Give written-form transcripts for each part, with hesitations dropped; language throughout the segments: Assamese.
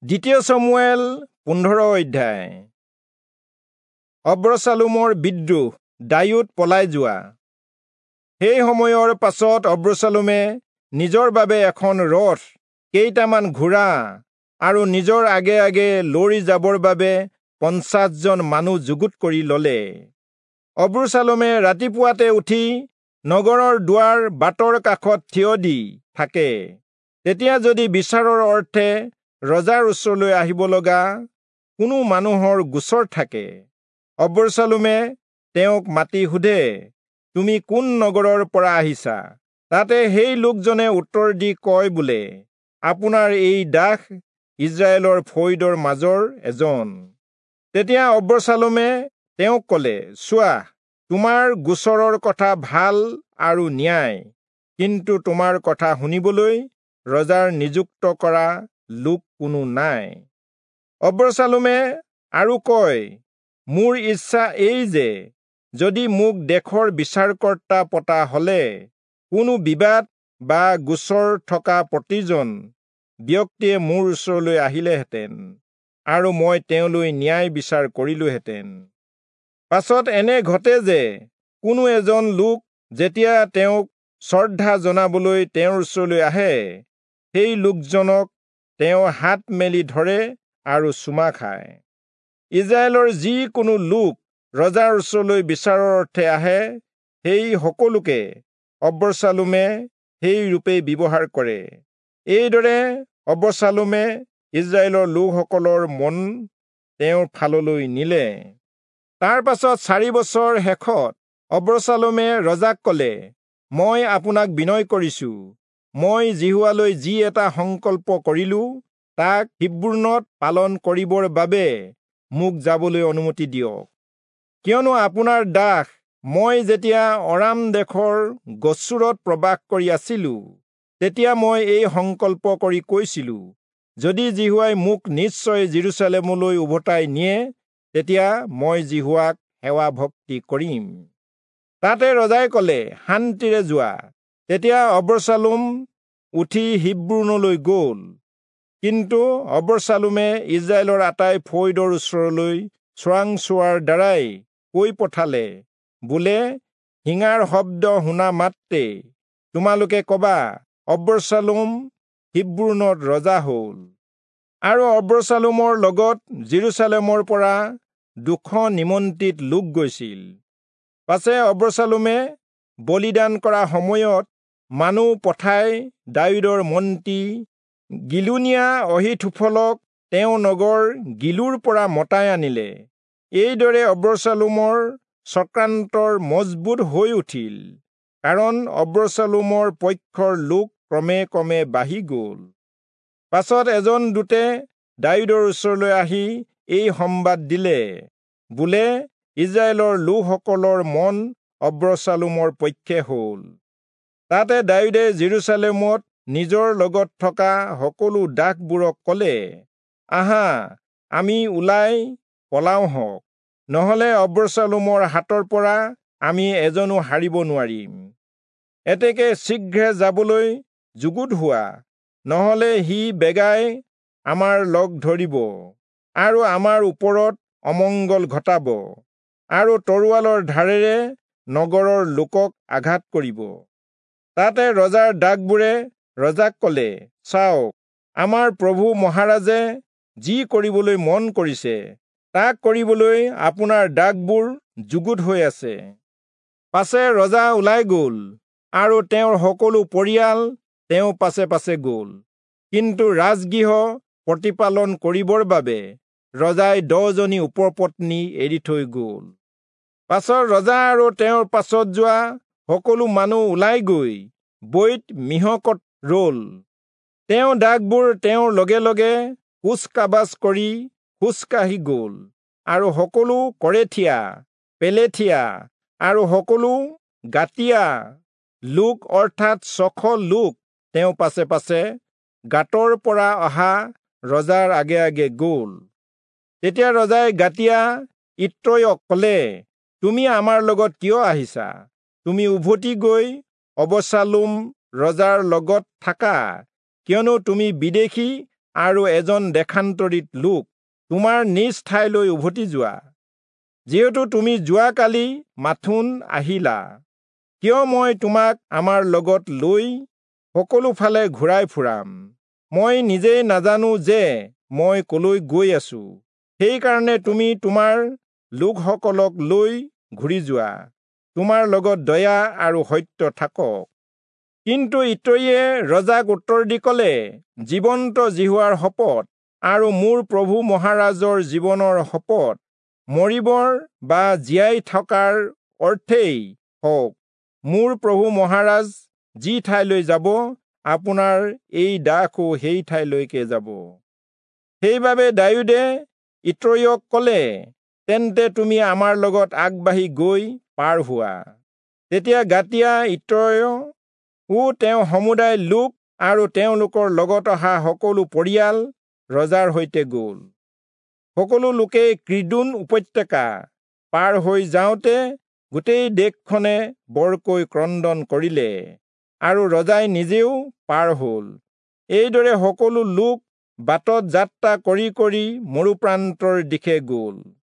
দ্বিতীয় চমুৱেল 15 অধ্যায়। অব্ৰচালোমৰ বিদ্ৰোহ, দায়ুদ পলাই যোৱা। সেই সময়ৰ পাছত অব্ৰচালোমে নিজৰ বাবে এখন ৰথ, কেইটামান ঘোঁৰা আৰু নিজৰ আগে আগে লৰি যাবৰ বাবে 50 জন মানুহ যুগুত কৰি ল'লে। অব্ৰচালোমে ৰাতিপুৱাতে উঠি নগৰৰ দুৱাৰ বাটৰ কাষত থিয় দি থাকে। তেতিয়া যদি বিচাৰৰ অৰ্থে ৰজাৰ ওচৰলৈ আহিব লগা কোনো মানুহৰ গোচৰ থাকে, অব্ৰচালোমে তেওঁক মাতি সোধে, তুমি কোন নগৰৰ পৰা আহিছা? তাতে সেই লোকজনে উত্তৰ দি কয় বোলে, আপোনাৰ এই দাস ইজৰাইলৰ ফৈদৰ মাজৰ এজন। তেতিয়া অব্ৰচালোমে তেওঁক ক'লে, চোৱা, তোমাৰ গোচৰৰ কথা ভাল আৰু ন্যায়, কিন্তু তোমাৰ কথা শুনিবলৈ ৰজাৰ নিযুক্ত কৰা লোক কোনো নাই। অব্ৰচালোমে আৰু কয়, মোৰ ইচ্ছা এই যে যদি মোক দেশৰ বিচাৰকৰ্তা পতা হলে কোনো বিবাদ বা গোচৰ থকা প্ৰতিজন ব্যক্তিয়ে মোৰ ওচৰলৈ আহিলেহেঁতেন আৰু মই তেওঁলৈ ন্যায় বিচাৰ কৰিলোহেঁতেন। পাছত এনে ঘটে যে কোনো এজন লোক যেতিয়া তেওঁক শ্ৰদ্ধা জনাবলৈ তেওঁৰ ওচৰলৈ আহে, সেই লোকজনক তেওঁ হাত মেলি ধৰে আৰু চুমা খায়। ইজৰাইলৰ যিকোনো লোক ৰজাৰ ওচৰলৈ বিচাৰৰ অৰ্থে আহে, সেই সকলোকে অব্ৰচালোমে সেই ৰূপেই ব্যৱহাৰ কৰে। এইদৰে অব্ৰচালোমে ইজৰাইলৰ লোকসকলৰ মন তেওঁৰ ফাললৈ নিলে। তাৰ পাছত 4 বছৰ শেষত অব্ৰচালোমে ৰজাক ক'লে, মই আপোনাক বিনয় কৰিছো, মই জিহুৱালৈ যি এটা সংকল্প কৰিলো তাক হিব্ৰোনত পালন কৰিবৰ বাবে মোক যাবলৈ অনুমতি দিয়ক। কিয়নো আপোনাৰ দাস মই যেতিয়া অৰাম দেশৰ গছুৰত প্ৰবাস কৰি আছিলো, তেতিয়া মই এই সংকল্প কৰি কৈছিলো, যদি জিহুৱাই মোক নিশ্চয় জেৰুজালেমলৈ উভতাই নিয়ে, তেতিয়া মই জিহুৱাক সেৱা ভক্তি কৰিম। তাতে ৰজাই ক'লে, শান্তিৰে যোৱা। তেতিয়া অব্ৰচালোম উঠি হিব্ৰোনলৈ গ'ল। কিন্তু অব্ৰচালোমে ইজৰাইলৰ আটাই ফৈদৰ ওচৰলৈ চোৰাংচোৱাৰ দ্বাৰাই কৈ পঠালে, বোলে শিঙাৰ শব্দ শুনা মাত্ৰেই তোমালোকে কবা, অব্ৰচালোম হিব্ৰোনত ৰজা হ'ল। আৰু অব্ৰচালোমৰ লগত জেৰুজালেমৰ পৰা 200 নিমন্ত্ৰিত লোক গৈছিল। পাছে অব্ৰচালোমে বলিদান কৰা সময়ত মানুহ পঠাই দাৱীদৰ মন্ত্ৰী গিলোনিয়া অহিথোফলক তেওঁ নগৰ গিলোৰ পৰা মতাই আনিলে। এইদৰে অব্ৰচালোমৰ চক্ৰান্তৰ মজবুত হৈ উঠিল, কাৰণ অব্ৰচালোমৰ পক্ষৰ লোক ক্ৰমে ক্ৰমে বাঢ়ি গ'ল। পাছত এজন দূতে দাৱীদৰ ওচৰলৈ আহি এই সম্বাদ দিলে, বোলে ইজৰাইলৰ লোকসকলৰ মন অব্ৰচালোমৰ পক্ষে হ'ল। তাতে দাৱীদে জেৰুজালেমত নিজৰ লগত থকা সকলো দাসবোৰক ক'লে, আহা, আমি ওলাই পলাও হওক, নহলে অব্ৰচালোমৰ হাতৰ পৰা আমি এজনো হাৰিব নোৱাৰিম। এতেকে শীঘ্ৰে যাবলৈ যুগুত হোৱা, নহলে সি বেগাই আমাৰ লগ ধৰিব আৰু আমাৰ ওপৰত অমংগল ঘটাব আৰু তৰোৱালৰ ধাৰেৰে নগৰৰ লোকক আঘাত কৰিব। তাতে ৰজাৰ দাসবোৰে ৰজাক ক'লে, চাওক, আমাৰ প্ৰভু মহাৰাজে যি কৰিবলৈ মন কৰিছে তাক কৰিবলৈ আপোনাৰ দাসবোৰ যুগুত হৈ আছে। পাছে ৰজা ওলাই গ'ল আৰু তেওঁৰ সকলো পৰিয়াল তেওঁ পাছে পাছে গ'ল। কিন্তু ৰাজগৃহ প্ৰতিপালন কৰিবৰ বাবে ৰজাই 10 জনী উপপত্নী এৰি থৈ গ'ল। পাছত ৰজা আৰু তেওঁৰ পাছত যোৱা সকলো মানুহ ওলাই গৈ বৈত মিহকত ৰল। তেওঁ দাসবোৰ তেওঁৰ লগে লগে কুচকাবাজ কৰি খোজকাঢ়ি গ'ল, আৰু সকলো কৰেথিয়া, পেলেথিয়া আৰু সকলো গাতীয়া লোক অৰ্থাৎ 600 লোক তেওঁ পাছে পাছে গাতৰ পৰা অহা ৰজাৰ আগে আগে গ'ল। তেতিয়া ৰজাই গাতীয়া ইত্ৰয়ক ক'লে, তুমি আমাৰ লগত কিয় আহিছা? তুমি উভতি গৈ অবছালোম ৰজাৰ লগত থাকা, কিয়নো তুমি বিদেশী আৰু এজন দেশান্তৰিত লোক, তোমাৰ নিজ ঠাইলৈ উভতি যোৱা, যিহেতু তুমি যোৱাকালি মাথোন আহিলা। কিয় মই তোমাক আমাৰ লগত লৈ সকলো ফালে ঘূৰাই ফুৰাম? মই নিজেই নাজানো যে মই কলৈ গৈ আছো। সেইকাৰণে তুমি তোমাৰ লোকসকলক লৈ ঘূৰি যোৱা। তোমাৰ লগত দয়া আৰু সত্য থাকক। কিন্তু ইত্ৰয়ে ৰজাক উত্তৰ দি ক'লে, জীৱন্ত জিহুৱাৰ শপত আৰু মোৰ প্ৰভু মহাৰাজৰ জীৱনৰ শপত, মৰিবৰ বা জীয়াই থকাৰ অৰ্থেই হওক, মোৰ প্ৰভু মহাৰাজ যি ঠাইলৈ যাব, আপোনাৰ এই দাসো সেই ঠাইলৈকে যাব। সেইবাবে ডায়ুদে ইত্ৰয়ক ক'লে, তেন্তে তুমি আমাৰ লগত আগবাঢ়ি গৈ পাৰ হোৱা। তেতিয়া গাতিয়া ইত্ৰয়ো তেওঁ সমুদায় লোক আৰু তেওঁলোকৰ লগত অহা সকলো পৰিয়াল ৰজাৰ সৈতে গ'ল। সকলো লোকেই কিদোন উপত্যকা পাৰ হৈ যাওঁতে গোটেই দেশখনে বৰকৈ ক্ৰদন কৰিলে আৰু ৰজাই নিজেও পাৰ হ'ল। এইদৰে সকলো লোক বাটত যাত্ৰা কৰি কৰি মৰুপ্ৰান্তৰ দিশে গ'ল।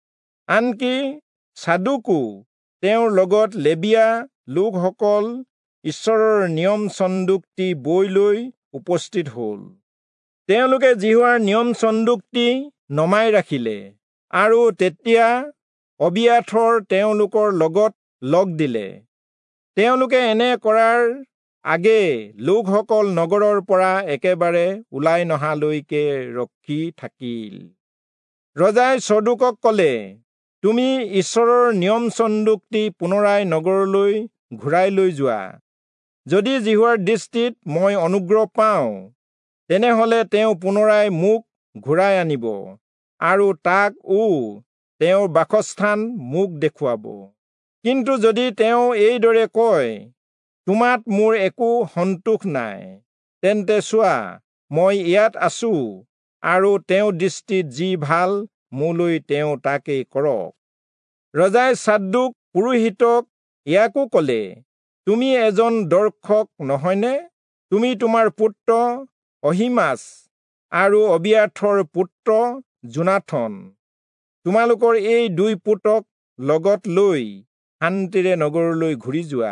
আনকি চাদুকো তেওঁৰ লগত লেবীয়া লোকসকল ঈশ্বৰৰ নিয়ম চন্দুকটি বৈ লৈ উপস্থিত হ'ল। তেওঁলোকে জিহুৱাৰ নিয়ম চন্দুকটি নমাই ৰাখিলে আৰু তেতিয়া অবিয়াথৰ তেওঁলোকৰ লগত লগ দিলে। তেওঁলোকে এনে কৰাৰ আগেয়ে লোকসকল নগৰৰ পৰা একেবাৰে ওলাই নহালৈকে ৰখি থাকিল। ৰজাই চদুকক ক'লে, তুমি ঈশ্বৰৰ নিয়ম চন্দুকটি পুনৰাই নগৰলৈ ঘূৰাই লৈ যোৱা। যদি জিহুৱাৰ দৃষ্টিত মই অনুগ্ৰহ পাওঁ, তেনেহলে তেওঁ পুনৰাই মোক ঘূৰাই আনিব আৰু তাকো তেওঁৰ বাসস্থান মোক দেখুৱাব। কিন্তু যদি তেওঁ এইদৰে কয়, তোমাত মোৰ একো সন্তোষ নাই, তেন্তে চোৱা, মই ইয়াত আছো আৰু তেওঁৰ দৃষ্টিত যি ভাল মোলৈ তেওঁ তাকেই কৰক। ৰজাই চাদুক পুৰোহিতক ইয়াকো ক'লে, তুমি এজন দৰ্শক নহয়নে? তুমি তোমাৰ পুত্ৰ অহিমাচ আৰু অবিয়াথৰ পুত্ৰ জোনাথন, তোমালোকৰ এই দুই পুতক লগত লৈ শান্তিৰে নগৰলৈ ঘূৰি যোৱা।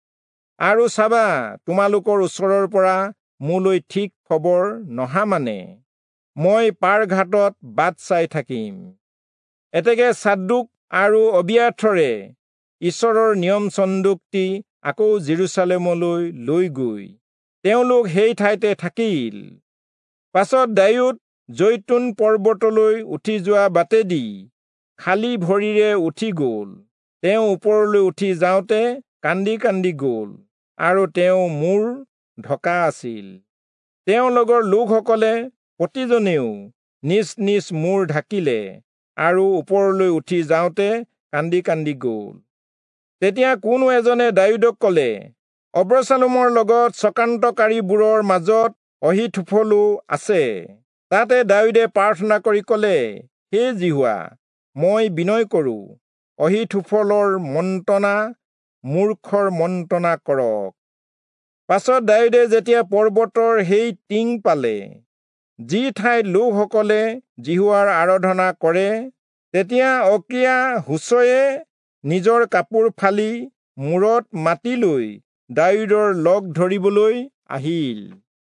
আৰু চাবা, তোমালোকৰ ওচৰৰ পৰা মোলৈ ঠিক খবৰ নহা মানে মই পাৰঘাটত বাট চাই থাকিম। এতেকে চাদুক আৰু অবিয়াথৰে ঈশ্বৰৰ নিয়ম চন্দুকটি আকৌ জেৰুজালেমলৈ লৈ গৈ তেওঁলোক সেই ঠাইতে থাকিল। পাছত ডায়ুদ জৈতুন পৰ্বতলৈ উঠি যোৱা বাটেদি খালী ভৰিৰে উঠি গ'ল। তেওঁ ওপৰলৈ উঠি যাওঁতে কান্দি কান্দি গ'ল আৰু তেওঁ মূৰ ঢকা আছিল। তেওঁ লগৰ লোকসকলে প্ৰতিজনেও নিজ নিজ মূৰ ঢাকিলে আৰু ওপৰলৈ উঠি যাওঁতে কান্দি কান্দি গ'ল। তেতিয়া কোনো এজনে ডায়ুদক ক'লে, অব্ৰচালোমৰ লগত চক্ৰান্তকাৰীবোৰৰ মাজত অহিথোফেলো আছে। তাতে ডায়ুদে প্ৰাৰ্থনা কৰি ক'লে, হে জিহুৱা, মই বিনয় কৰোঁ, অহিথোফেলৰ মন্ত্ৰণা মূৰ্খৰ মন্ত্ৰণা কৰক। পাছত ডায়ুদে যেতিয়া পৰ্বতৰ সেই টিং পালে, যি ঠাইত লোকসকলে জিহুৱাৰ আৰাধনা কৰে, তেতিয়া অৰ্কীয়া হুছয়ে নিজৰ কাপোৰ ফালি মূৰত মাটি লৈ ডায়ুদৰ লগ ধৰিবলৈ আহিল।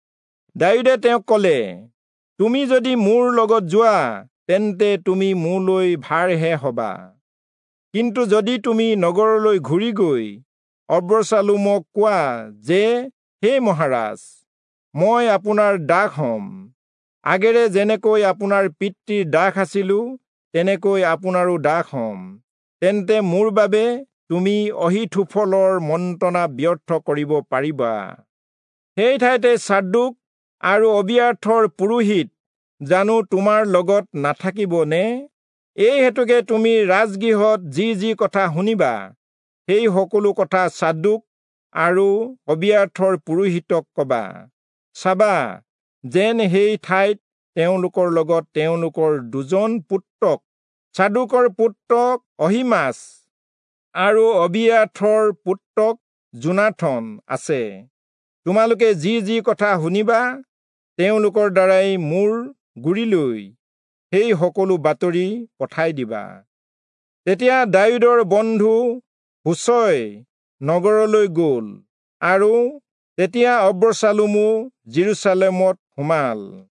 ডায়ুদে তেওঁক ক'লে, তুমি যদি মোৰ লগত যোৱা, তেন্তে তুমি মোলৈ ভাৰহে হবা। কিন্তু যদি তুমি নগৰলৈ ঘূৰি গৈ অব্ৰচালোমক কোৱা যে, হে মহাৰাজ, মই আপোনাৰ দাস হ'ম, আগেৰে যেনেকৈ আপোনাৰ পিতৃৰ দাস আছিলো, তেনেকৈ আপোনাৰো দাস হ'ম, তেন্তে মোৰ বাবে তুমি অহিথোফেলৰ মন্ত্ৰণা ব্যৰ্থ কৰিব পাৰিবা। সেই ঠাইতে চাদুক আৰু অবিয়াথৰ পুৰোহিত জানো তোমাৰ লগত নাথাকিব নে? এই হেতুকে তুমি ৰাজগৃহত যি যি কথা শুনিবা, সেই সকলো কথা চাদুক আৰু অবিয়াথৰ পুৰোহিতক কবা। চাবা, যেন সেই ঠাইত তেওঁলোকৰ লগত তেওঁলোকৰ দুজন পুত্ৰক, চাদুকৰ পুত্ৰক অহিমাচ আৰু অবিয়াথৰ পুত্ৰক জোনাথন আছে। তোমালোকে যি যি কথা শুনিবা, তেওঁলোকৰ দ্বাৰাই মোৰ গুৰিলৈ সেই সকলো বাতৰি পঠাই দিবা। তেতিয়া দাউদৰ বন্ধু হুছই নগৰলৈ গ'ল আৰু তেতিয়া অব্ৰচালোমো জেৰুচালেমত সোমাল।